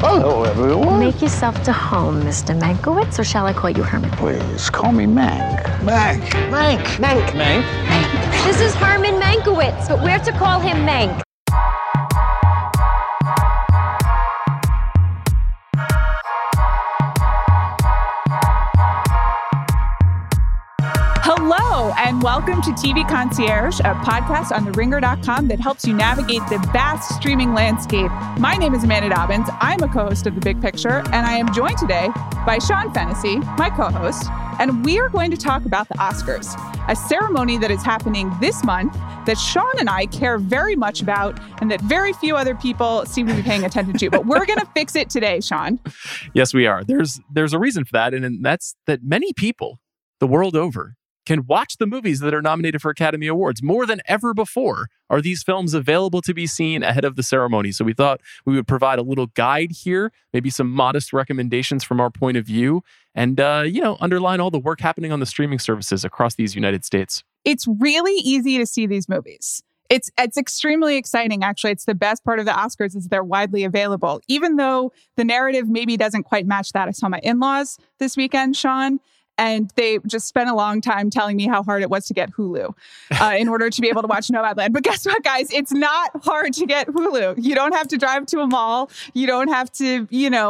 Hello, everyone. Make yourself to home, Mr. Mankiewicz, or shall I call you Herman? Please, call me Mank. Mank. Mank. Mank. Mank. This is Herman Mankiewicz, but we're to call him Mank. Hello, and welcome to TV Concierge, a podcast on TheRinger.com that helps you navigate the vast streaming landscape. My name is Amanda Dobbins. I'm a co-host of The Big Picture, and I am joined today by Sean Fennessy, my co-host, and we are going to talk about the Oscars, a ceremony that is happening this month that Sean and I care very much about and that very few other people seem to be paying attention to. But we're going to fix it today, Sean. Yes, we are. There's a reason for that, and that's that many people the world over can watch the movies that are nominated for Academy Awards. More than ever before are these films available to be seen ahead of the ceremony. So we thought we would provide a little guide here, maybe some modest recommendations from our point of view, and underline all the work happening on the streaming services across these United States. It's really easy to see these movies. It's extremely exciting, actually. It's the best part of the Oscars is they're widely available. Even though the narrative maybe doesn't quite match that. I saw my in-laws this weekend, Sean, and they just spent a long time telling me how hard it was to get Hulu in order to be able to watch Nomadland. But guess what, guys? It's not hard to get Hulu. You don't have to drive to a mall. You don't have to,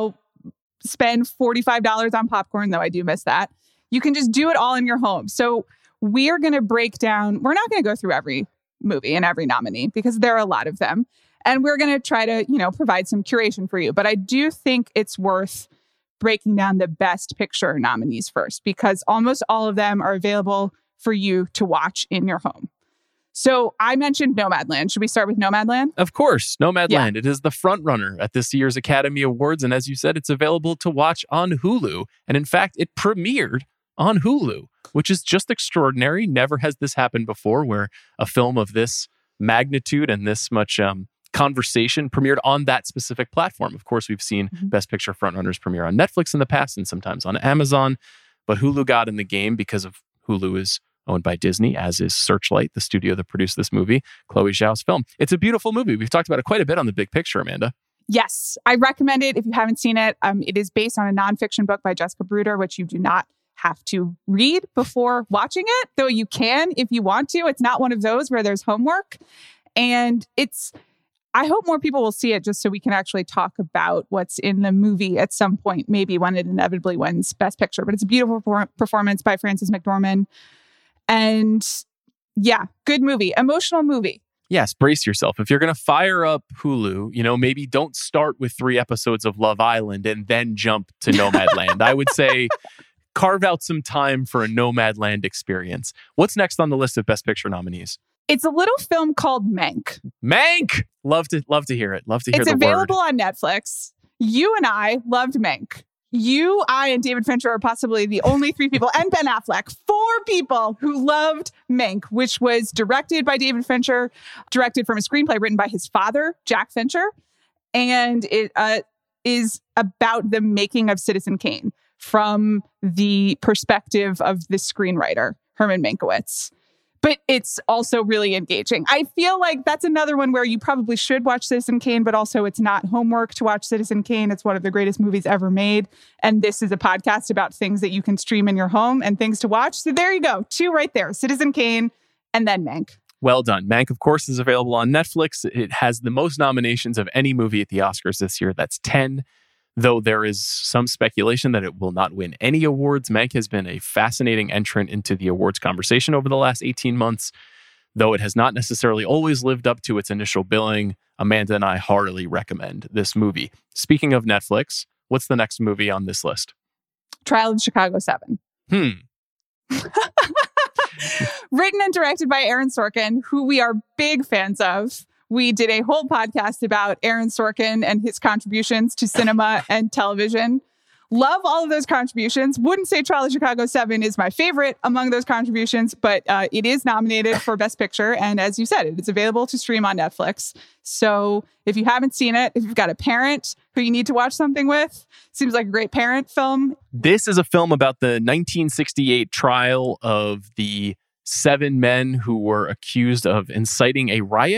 spend $45 on popcorn, though I do miss that. You can just do it all in your home. So we're going to break down, we're not going to go through every movie and every nominee because there are a lot of them. And we're going to try to, provide some curation for you. But I do think it's worth breaking down the Best Picture nominees first, because almost all of them are available for you to watch in your home. So I mentioned Nomadland. Should we start with Nomadland? Of course, Nomadland. Yeah. It is the front runner at this year's Academy Awards. And as you said, it's available to watch on Hulu. And in fact, it premiered on Hulu, which is just extraordinary. Never has this happened before where a film of this magnitude and this much conversation premiered on that specific platform. Of course, we've seen Best Picture frontrunners premiere on Netflix in the past and sometimes on Amazon, but Hulu got in the game because of Hulu is owned by Disney, as is Searchlight, the studio that produced this movie, Chloe Zhao's film. It's a beautiful movie. We've talked about it quite a bit on The Big Picture, Amanda. Yes, I recommend it if you haven't seen it. It is based on a nonfiction book by Jessica Bruder, which you do not have to read before watching it, though you can if you want to. It's not one of those where there's homework. And I hope more people will see it just so we can actually talk about what's in the movie at some point, maybe when it inevitably wins Best Picture. But it's a beautiful performance by Frances McDormand. And yeah, good movie, emotional movie. Yes, brace yourself. If you're going to fire up Hulu, maybe don't start with 3 episodes of Love Island and then jump to Nomadland. I would say carve out some time for a Nomadland experience. What's next on the list of Best Picture nominees? It's a little film called Mank. Mank! Love to hear it. Love to hear the word. It's available on Netflix. You and I loved Mank. You, I, and David Fincher are possibly the only 3 people, and Ben Affleck, 4 people who loved Mank, which was directed by David Fincher, directed from a screenplay written by his father, Jack Fincher. And it is about the making of Citizen Kane from the perspective of the screenwriter, Herman Mankiewicz. But it's also really engaging. I feel like that's another one where you probably should watch Citizen Kane, but also it's not homework to watch Citizen Kane. It's one of the greatest movies ever made. And this is a podcast about things that you can stream in your home and things to watch. So there you go. 2 right there. Citizen Kane and then Mank. Well done. Mank, of course, is available on Netflix. It has the most nominations of any movie at the Oscars this year. That's 10. Though there is some speculation that it will not win any awards, Mank has been a fascinating entrant into the awards conversation over the last 18 months. Though it has not necessarily always lived up to its initial billing, Amanda and I heartily recommend this movie. Speaking of Netflix, what's the next movie on this list? Trial of the Chicago 7. Written and directed by Aaron Sorkin, who we are big fans of. We did a whole podcast about Aaron Sorkin and his contributions to cinema and television. Love all of those contributions. Wouldn't say Trial of Chicago 7 is my favorite among those contributions, but it is nominated for Best Picture. And as you said, it's available to stream on Netflix. So if you haven't seen it, if you've got a parent who you need to watch something with, seems like a great parent film. This is a film about the 1968 trial of the 7 men who were accused of inciting a riot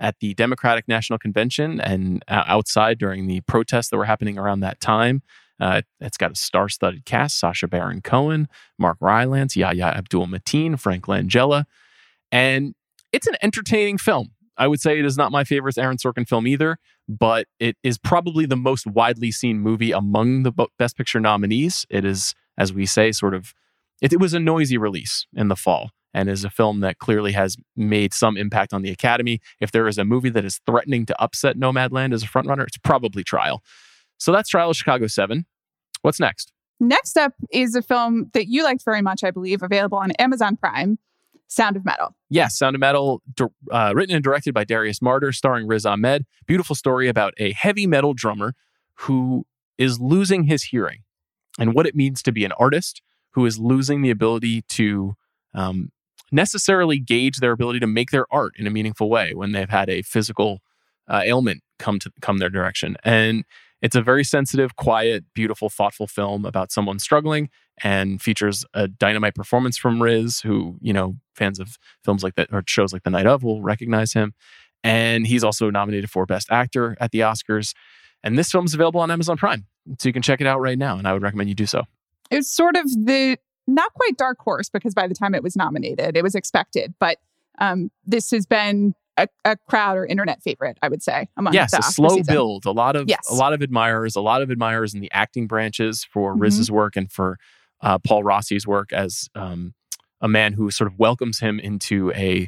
at the Democratic National Convention and outside during the protests that were happening around that time. It's got a star-studded cast: Sacha Baron Cohen, Mark Rylance, Yahya Abdul-Mateen, Frank Langella. And it's an entertaining film. I would say it is not my favorite Aaron Sorkin film either, but it is probably the most widely seen movie among the Best Picture nominees. It is, as we say, it was a noisy release in the fall and is a film that clearly has made some impact on the Academy. If there is a movie that is threatening to upset Nomadland as a frontrunner, it's probably Trial. So that's Trial of Chicago 7. What's next? Next up is a film that you liked very much, I believe, available on Amazon Prime, Sound of Metal. Yes, Sound of Metal, written and directed by Darius Marder, starring Riz Ahmed. Beautiful story about a heavy metal drummer who is losing his hearing and what it means to be an artist who is losing the ability to necessarily gauge their ability to make their art in a meaningful way when they've had a physical ailment come their direction. And it's a very sensitive, quiet, beautiful, thoughtful film about someone struggling, and features a dynamite performance from Riz, who, fans of films like that or shows like The Night Of will recognize him. And he's also nominated for Best Actor at the Oscars. And this film is available on Amazon Prime, so you can check it out right now, and I would recommend you do so. It's sort of the not quite dark horse, because by the time it was nominated, it was expected. But this has been a crowd or internet favorite, I would say. Yes, a slow build. A lot of admirers in the acting branches for Riz's work and for Paul Rossi's work as a man who sort of welcomes him into a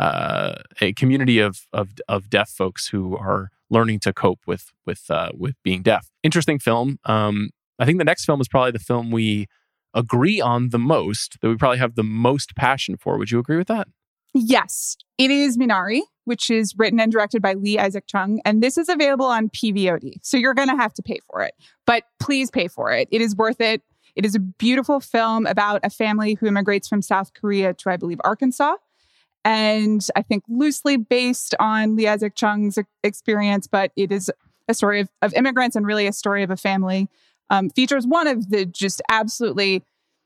community of deaf folks who are learning to cope with being deaf. Interesting film. I think the next film is probably the film we agree on the most, that we probably have the most passion for. Would you agree with that? Yes, it is Minari, which is written and directed by Lee Isaac Chung. And this is available on PVOD. So you're going to have to pay for it. But please pay for it. It is worth it. It is a beautiful film about a family who immigrates from South Korea to, I believe, Arkansas. And I think loosely based on Lee Isaac Chung's experience, but it is a story of immigrants and really a story of a family. Features one of the just absolutely,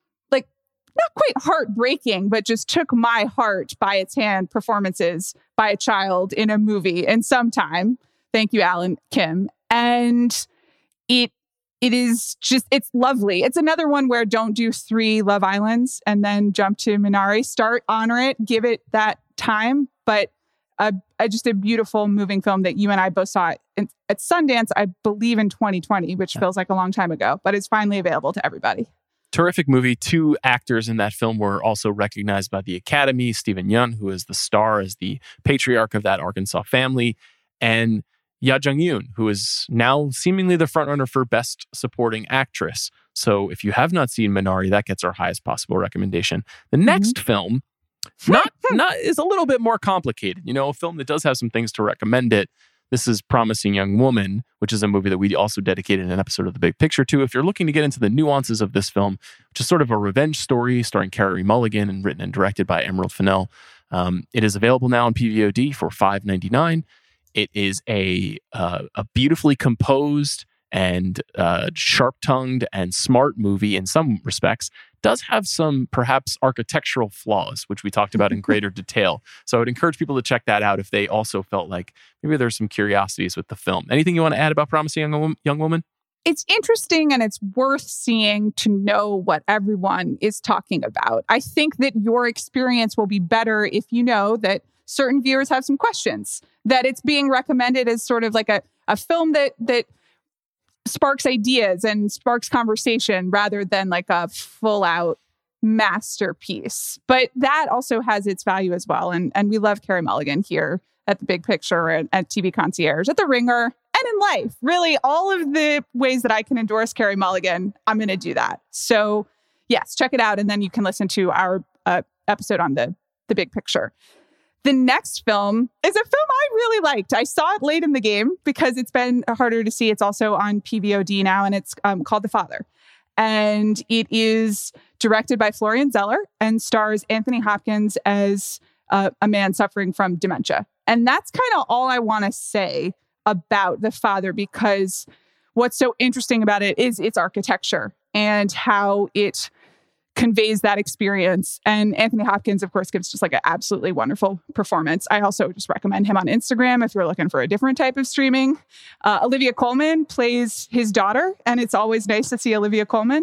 not quite heartbreaking, but just took my heart by its hand performances by a child in a movie in some time. Thank you, Alan Kim. And it is just, it's lovely. It's another one where don't do 3 Love Islands and then jump to Minari. Start, honor it, give it that time. But just a beautiful, moving film that you and I both saw at Sundance, I believe in 2020, which feels like a long time ago, but it's finally available to everybody. Terrific movie. 2 actors in that film were also recognized by the Academy. Stephen Yeun, who is the star as the patriarch of that Arkansas family, and Ya Jung-yoon, who is now seemingly the frontrunner for Best Supporting Actress. So if you have not seen Minari, that gets our highest possible recommendation. The next film not is a little bit more complicated. A film that does have some things to recommend it. This is Promising Young Woman, which is a movie that we also dedicated an episode of The Big Picture to. If you're looking to get into the nuances of this film, which is sort of a revenge story starring Carey Mulligan and written and directed by Emerald Fennell, it is available now on PVOD for $5.99. It is a beautifully composed and sharp-tongued and smart movie in some respects. Does have some perhaps architectural flaws, which we talked about in greater detail. So I would encourage people to check that out if they also felt like maybe there's some curiosities with the film. Anything you want to add about Promising Young Woman? It's interesting and it's worth seeing to know what everyone is talking about. I think that your experience will be better if you know that certain viewers have some questions, that it's being recommended as sort of like a film that sparks ideas and sparks conversation rather than like a full out masterpiece. But that also has its value as well. And we love Carey Mulligan here at The Big Picture and at TV Concierge, at The Ringer, and in life. Really, all of the ways that I can endorse Carey Mulligan, I'm going to do that. So yes, check it out. And then you can listen to our episode on the Big Picture. The next film is a film I really liked. I saw it late in the game because it's been harder to see. It's also on PVOD now, and it's called The Father. And it is directed by Florian Zeller and stars Anthony Hopkins as a man suffering from dementia. And that's kind of all I want to say about The Father, because what's so interesting about it is its architecture and how it conveys that experience. And Anthony Hopkins, of course, gives just like an absolutely wonderful performance. I also just recommend him on Instagram if you're looking for a different type of streaming. Olivia Colman plays his daughter, and it's always nice to see Olivia Colman.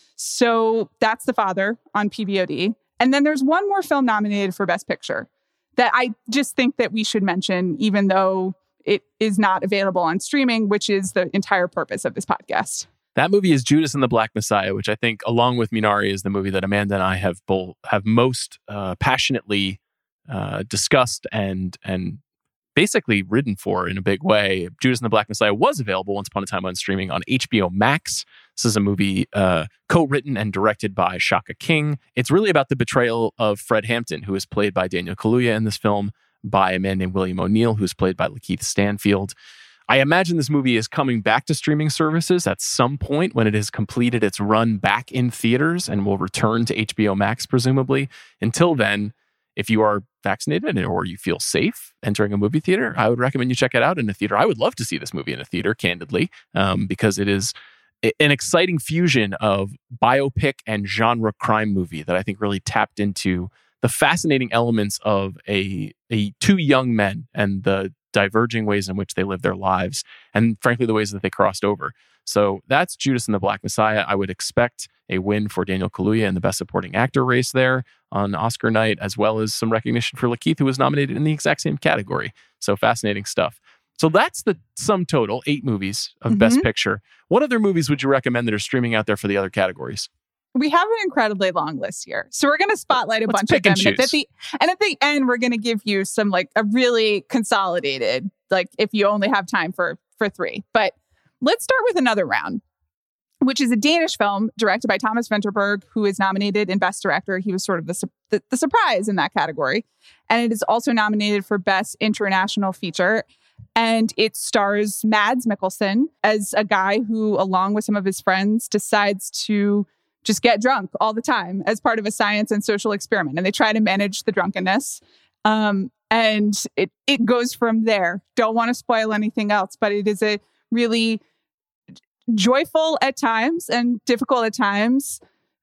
So that's The Father on PVOD. And then there's one more film nominated for Best Picture that I just think that we should mention, even though it is not available on streaming, which is the entire purpose of this podcast. That movie is Judas and the Black Messiah, which I think, along with Minari, is the movie that Amanda and I have most passionately discussed and basically ridden for in a big way. Judas and the Black Messiah was available once upon a time on streaming on HBO Max. This is a movie co-written and directed by Shaka King. It's really about the betrayal of Fred Hampton, who is played by Daniel Kaluuya in this film, by a man named William O'Neill, who's played by Lakeith Stanfield. I imagine this movie is coming back to streaming services at some point when it has completed its run back in theaters and will return to HBO Max, presumably. Until then, if you are vaccinated or you feel safe entering a movie theater, I would recommend you check it out in a theater. I would love to see this movie in a theater, candidly, because it is an exciting fusion of biopic and genre crime movie that I think really tapped into the fascinating elements of two young men and the diverging ways in which they live their lives, and frankly, the ways that they crossed over. So that's Judas and the Black Messiah. I would expect a win for Daniel Kaluuya in the Best Supporting Actor race there on Oscar night, as well as some recognition for Lakeith, who was nominated in the exact same category. So fascinating stuff. So that's the sum total, 8 movies of Best Picture. What other movies would you recommend that are streaming out there for the other categories? We have an incredibly long list here. So we're going to spotlight a bunch of them. And at the end, we're going to give you some like a really consolidated, like if you only have time for 3. But let's start with another round, which is a Danish film directed by Thomas Vinterberg, who is nominated in Best Director. He was sort of the surprise in that category. And it is also nominated for Best International Feature. And it stars Mads Mikkelsen as a guy who, along with some of his friends, decides to just get drunk all the time as part of a science and social experiment. And they try to manage the drunkenness. And it goes from there. Don't want to spoil anything else, but it is a really joyful at times and difficult at times,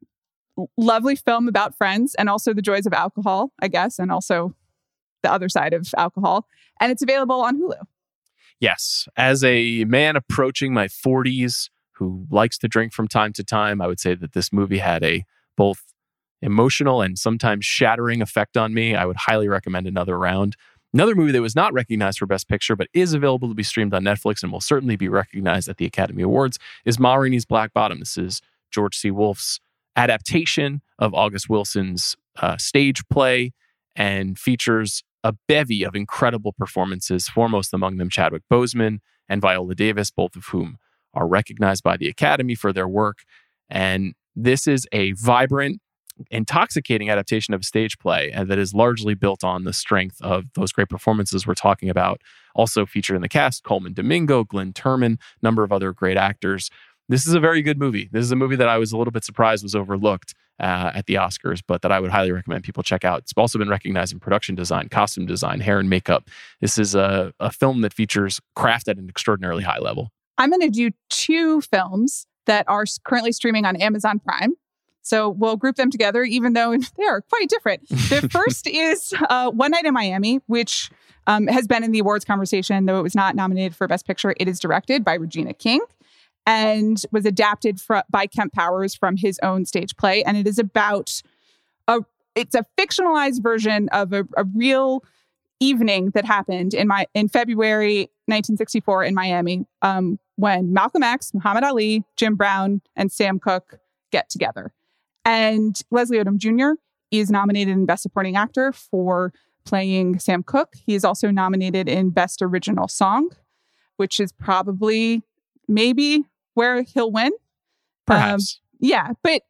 lovely film about friends and also the joys of alcohol, I guess, and also the other side of alcohol. And it's available on Hulu. Yes. As a man approaching my 40s, who likes to drink from time to time, I would say that this movie had a both emotional and sometimes shattering effect on me. I would highly recommend another round. Another movie that was not recognized for Best Picture, but is available to be streamed on Netflix and will certainly be recognized at the Academy Awards, is Ma Rainey's Black Bottom. This is George C. Wolfe's adaptation of August Wilson's stage play and features a bevy of incredible performances, foremost among them Chadwick Boseman and Viola Davis, both of whom are recognized by the Academy for their work. And this is a vibrant, intoxicating adaptation of a stage play that is largely built on the strength of those great performances we're talking about. Also featured in the cast, Coleman Domingo, Glenn Turman, a number of other great actors. This is a very good movie. This is a movie that I was a little bit surprised was overlooked at the Oscars, but that I would highly recommend people check out. It's also been recognized in production design, costume design, hair and makeup. This is a film that features craft at an extraordinarily high level. I'm going to do 2 films that are currently streaming on Amazon Prime. So we'll group them together, even though they are quite different. The first is One Night in Miami, which has been in the awards conversation, though it was not nominated for Best Picture. It is directed by Regina King and was adapted by Kemp Powers from his own stage play. And it is about it's a fictionalized version of a real evening that happened in February 1964 in Miami, when Malcolm X, Muhammad Ali, Jim Brown, and Sam Cooke get together. And Leslie Odom Jr. is nominated in Best Supporting Actor for playing Sam Cooke. He is also nominated in Best Original Song, which is probably maybe where he'll win. Perhaps. But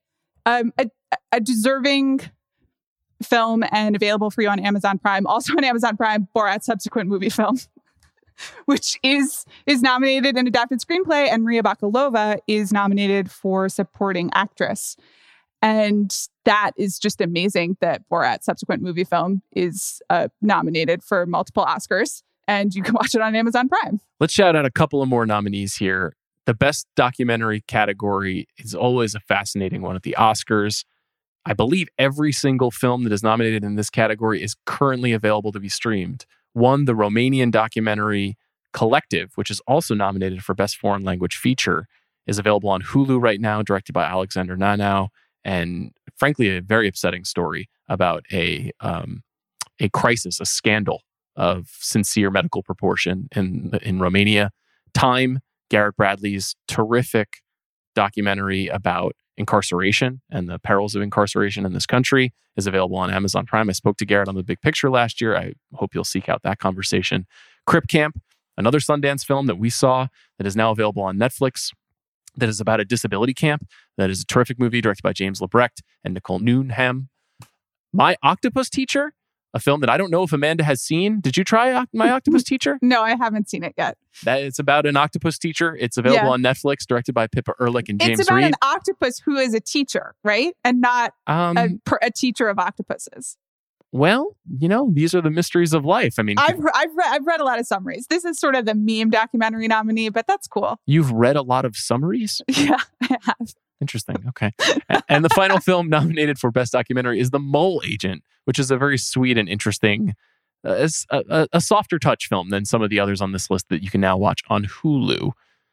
a deserving film and available for you on Amazon Prime. Also on Amazon Prime, Borat's subsequent movie film, which is nominated in Adapted Screenplay, and Maria Bakalova is nominated for Supporting Actress. And that is just amazing that Borat's subsequent movie film is nominated for multiple Oscars, and you can watch it on Amazon Prime. Let's shout out a couple of more nominees here. The Best Documentary category is always a fascinating one at the Oscars. I believe every single film that is nominated in this category is currently available to be streamed. One, the Romanian documentary Collective, which is also nominated for Best Foreign Language Feature, is available on Hulu right now, directed by Alexander Nanau, and frankly, a very upsetting story about a crisis, a scandal of sincere medical proportion in Romania. Time, Garrett Bradley's terrific documentary about incarceration and the perils of incarceration in this country, is available on Amazon Prime. I spoke to Garrett on The Big Picture last year. I hope you'll seek out that conversation. Crip Camp, another Sundance film that we saw that is now available on Netflix, that is about a disability camp. That is a terrific movie directed by James Lebrecht and Nicole Newnham. My Octopus Teacher, a film that I don't know if Amanda has seen. Did you try My Octopus Teacher? No, I haven't seen it yet. It's about an octopus teacher. It's available on Netflix, directed by Pippa Ehrlich and James It's about Reed. an octopus who is a teacher, right? And not a teacher of octopuses. Well, these are the mysteries of life. I mean, I've read a lot of summaries. This is sort of the meme documentary nominee, but that's cool. You've read a lot of summaries? Yeah, I have. Interesting. Okay. And the final film nominated for Best Documentary is The Mole Agent, which is a very sweet and interesting, a softer touch film than some of the others on this list that you can now watch on Hulu.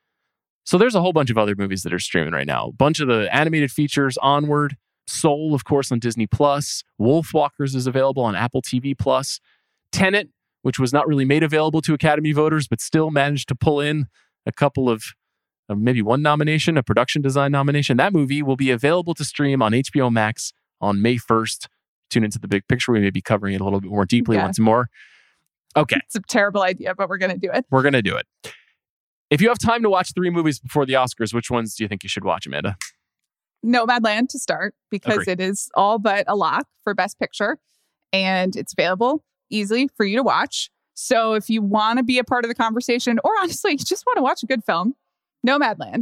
So there's a whole bunch of other movies that are streaming right now. A bunch of the animated features, Onward, Soul, of course, on Disney+. Wolfwalkers is available on Apple TV+. Tenet, which was not really made available to Academy voters, but still managed to pull in a couple of maybe one nomination, a production design nomination. That movie will be available to stream on HBO Max on May 1st. Tune into The Big Picture. We may be covering it a little bit more deeply once more. Okay. It's a terrible idea, but we're going to do it. We're going to do it. If you have time to watch 3 movies before the Oscars, which ones do you think you should watch, Amanda? Nomadland to start, because Agreed. it is all but a lock for Best Picture, and it's available easily for you to watch. So if you want to be a part of the conversation, or honestly, you just want to watch a good film, Nomadland.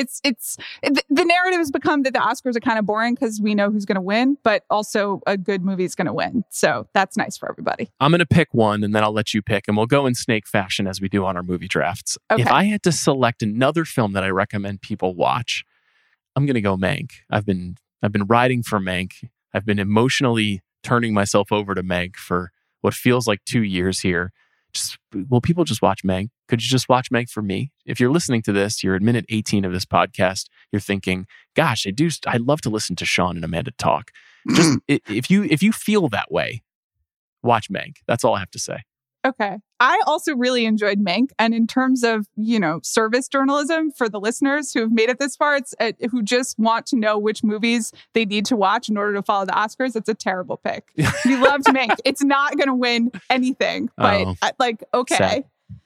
The narrative has become that the Oscars are kind of boring because we know who's going to win, but also a good movie is going to win. So that's nice for everybody. I'm going to pick one, and then I'll let you pick, and we'll go in snake fashion as we do on our movie drafts. Okay. If I had to select another film that I recommend people watch, I'm going to go Mank. I've been riding for Mank. I've been emotionally turning myself over to Mank for what feels like 2 years here. Will people just watch Mank? Could you just watch Mank for me? If you're listening to this, you're at minute 18 of this podcast, you're thinking, gosh, I'd love to listen to Sean and Amanda talk. Just if you feel that way, watch Mank. That's all I have to say. Okay. I also really enjoyed Mank. And in terms of, service journalism for the listeners who have made it this far, who just want to know which movies they need to watch in order to follow the Oscars, it's a terrible pick. You loved Mank. It's not going to win anything, but okay. Sad.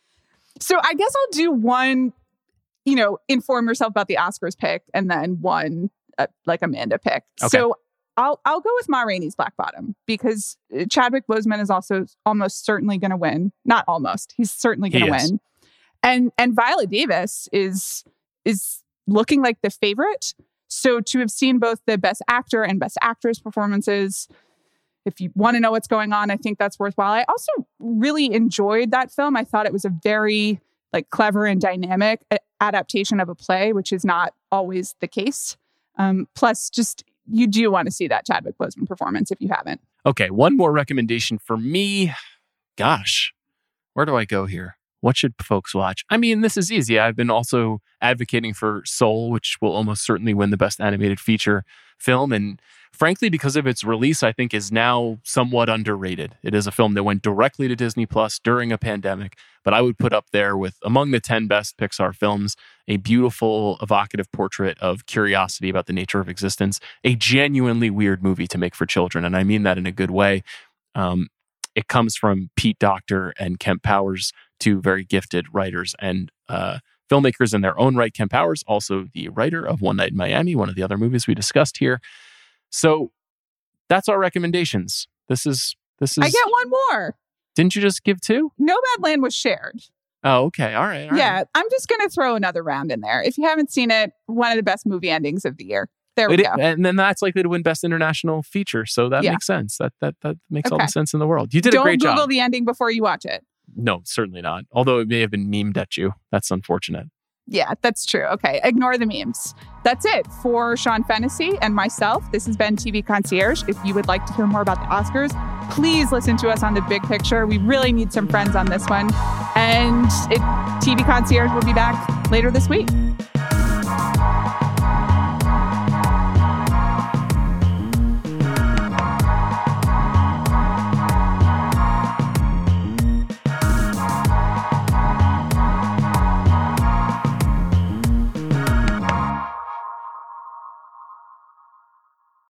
So I guess I'll do one, inform yourself about the Oscars pick, and then one Amanda pick. Okay. So I'll go with Ma Rainey's Black Bottom, because Chadwick Boseman is also almost certainly going to win. Not almost. He's certainly going to win. And Viola Davis is looking like the favorite. So to have seen both the Best Actor and Best Actress performances, if you want to know what's going on, I think that's worthwhile. I also really enjoyed that film. I thought it was a very clever and dynamic adaptation of a play, which is not always the case. Plus, just you do want to see that Chadwick Boseman performance if you haven't. Okay, one more recommendation for me. Gosh, where do I go here? What should folks watch? I mean, this is easy. I've been also advocating for Soul, which will almost certainly win the Best Animated Feature film. And frankly, because of its release, I think is now somewhat underrated. It is a film that went directly to Disney Plus during a pandemic, but I would put up there with among the 10 best Pixar films, a beautiful, evocative portrait of curiosity about the nature of existence, a genuinely weird movie to make for children. And I mean that in a good way. It comes from Pete Docter and Kemp Powers, two very gifted writers and filmmakers in their own right. Kemp Powers, also the writer of One Night in Miami, one of the other movies we discussed here. So that's our recommendations. This is. I get one more. Didn't you just give 2? Nomadland was shared. Oh, okay. All right. Yeah, I'm just going to throw another round in there. If you haven't seen it, one of the best movie endings of the year. There we go. And then that's likely to win Best International Feature. So that makes sense. That makes all the sense in the world. You did a great job. Don't Google the ending before you watch it. No, certainly not. Although it may have been memed at you. That's unfortunate. Yeah, that's true. Okay, ignore the memes. That's it for Sean Fennessy and myself. This has been TV Concierge. If you would like to hear more about the Oscars, please listen to us on The Big Picture. We really need some friends on this one. And TV Concierge will be back later this week.